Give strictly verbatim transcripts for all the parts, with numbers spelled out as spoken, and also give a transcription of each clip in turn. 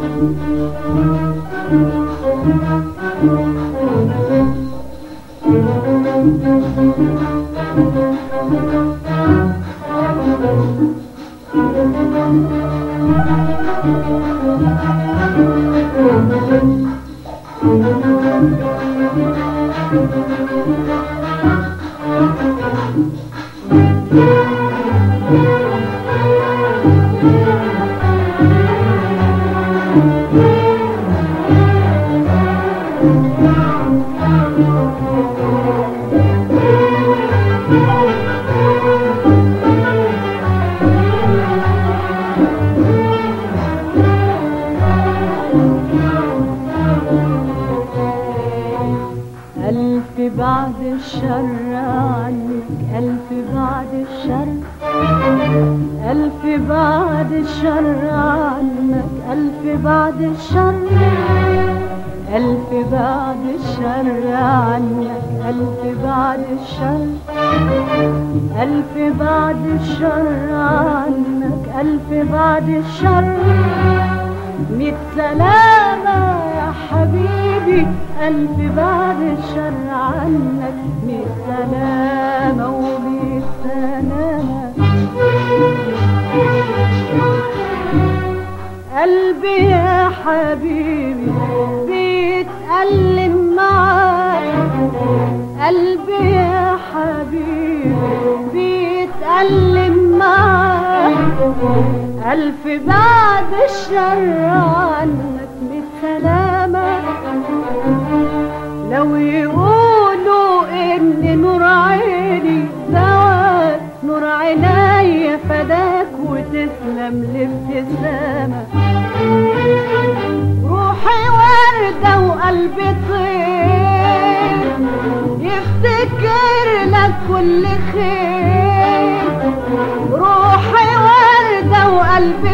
بعد الشر عنك، ألف بعد الشر، ألف بعد الشر عنك، ألف بعد الشر، ألف بعد الشر عنك، ألف بعد الشر، ألف بعد الشر عنك، ألف بعد الشر، ميت سلامة يا حبيبي، ألف بعد الشر عنك، ميت سلامة وميت سلامة. قلبي يا حبيبي بيتألم معاك، قلبي يا حبيبي بيتألم معاك، ألف بعد الشر عنك، ميت سلامة. لو يقولوا إن نور عيني دواك، نور عيني فداك وتسلم لابتسامة. روحي وردة وقلبي طير يفتكر لك كل خير، روحي وردة وقلبي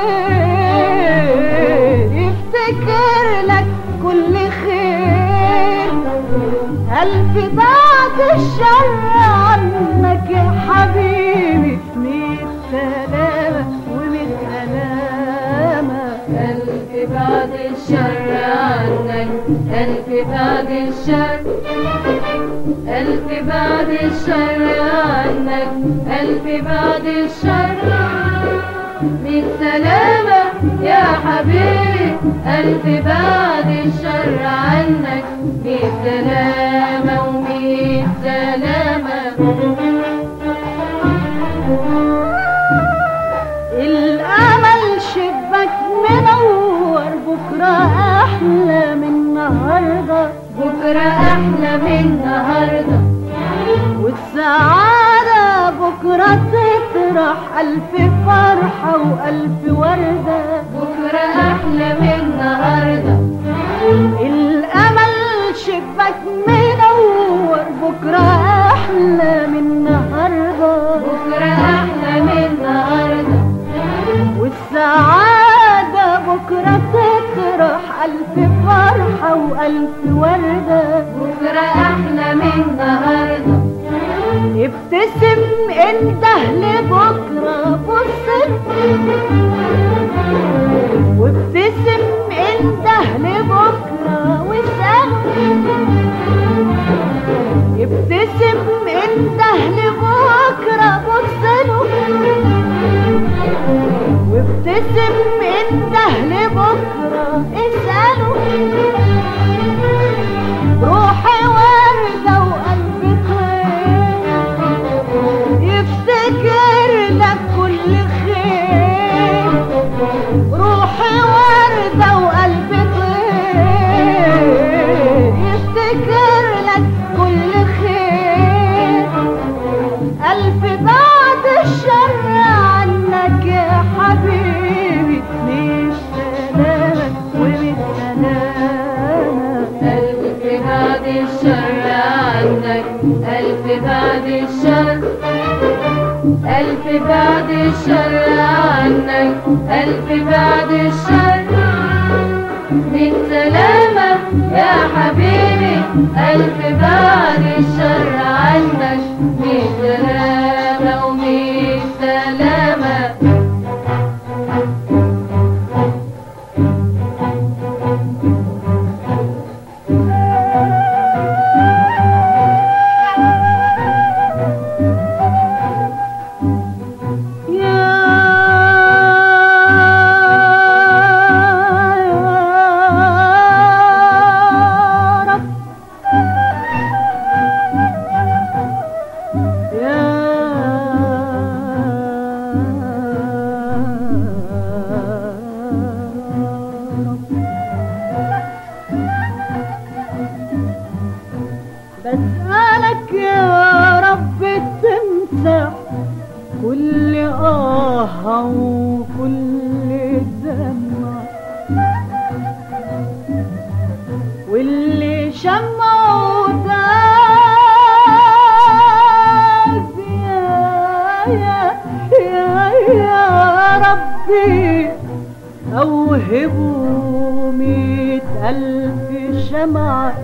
طير يفتكر لك كل خير، ألف بعد الشر عنك يا حبيبي، ميت سلامة وميت سلامة. ألف بعد الشر عنك، ألف بعد الشر، ألف بعد الشر عنك، ألف بعد الشر، ميت سلامة يا حبيبي، ألف بعد الشر عنك، ميت سلامة وميت سلامة. الأمل شبك منور، بكرة أحلى من النهاردة، بكرة أحلى من النهاردة، والسعادة بكرة تطرح ألف فرحة وألف وردة، بكرة أحلى من النهاردة. الأمل شبك منور، بكرة أحلى من النهاردة، بكرة أحلى من النهاردة، والسعادة بكرة تطرح ألف فرحة وألف وردة، بكرة أحلى من النهاردة. ابتسم انده لبكرة، بص وابتسم انده لبكرة واسأله، ابتسم انده لبكرة بصله، وابتسم انده لبكرة اسأله. روحي وردة وقلبي طير يفتكر لك كل خير، روحي وردة وقلبي طير يفتكر لك كل خير، ألف بعد الشر عنك يا حبيبي، ميت سلامة وميت سلامة. ألف بعد الشر عنك، ألف بعد الشر، ألف بعد الشر عنك، ألف بعد الشر، ميت سلامة يا حبيبي، ألف بعد الشر عنك، ميت سلامة وميت سلامة. رب، بسألك يا رب تمسح كل آه وكل دمع، واللي شمعه داس يا يا يا يا ربي أوهبوا مئة ألف شمعة،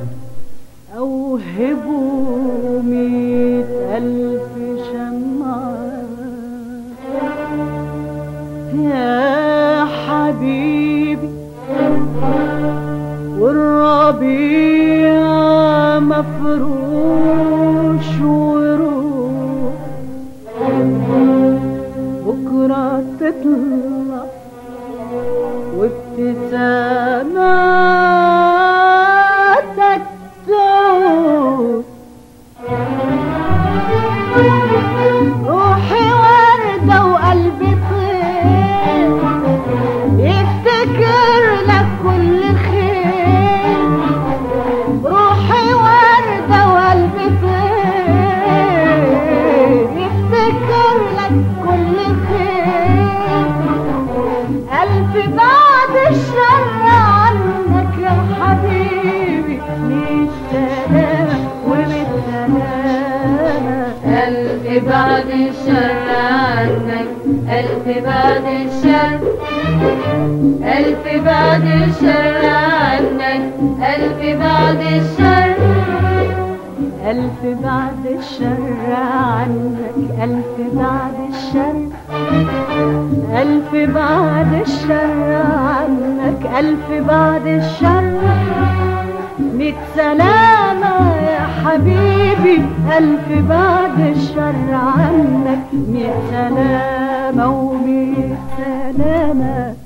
أوهبوا مئة ألف شمعة يا حبيبي. والربيع مفروش وروح، بكرة تطلع وابتساماتك تعود. روحي وردة وقلبي طير يفتكر لك كل خير، روحي وردة وقلبي طير يفتكر لك كل خير. ألف بعد الشر عنك يا حبيبي، بالسلامة وبالسلامة. ألف بعد الشر عنك، ألف بعد الشر، ألف بعد الشر عنك، ألف بعد الشر، ألف بعد الشر عنك، ألف بعد الشر، ألف بعد الشر عنك، ألف بعد الشر. ميت سلامة يا حبيبي، ألف بعد الشر عنك، ميت سلامة وميت سلامة.